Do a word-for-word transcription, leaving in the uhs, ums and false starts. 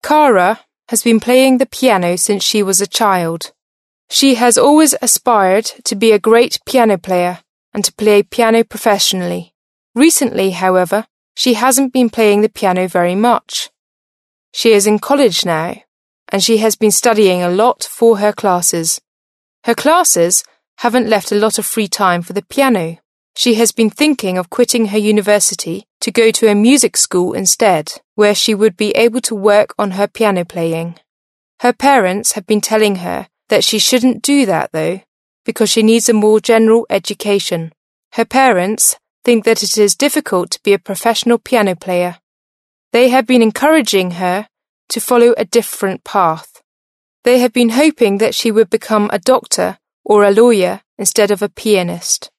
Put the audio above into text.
Cara has been playing the piano since she was a child. She has always aspired to be a great piano player and to play piano professionally. Recently, however, she hasn't been playing the piano very much. She is in college now, and she has been studying a lot for her classes. Her classes haven't left a lot of free time for the piano. She has been thinking of quitting her university to go to a music school instead, where she would be able to work on her piano playing. Her parents have been telling her that she shouldn't do that though, because she needs a more general education. Her parents think that it is difficult to be a professional piano player. They have been encouraging her to follow a different path. They have been hoping that she would become a doctor or a lawyer instead of a pianist.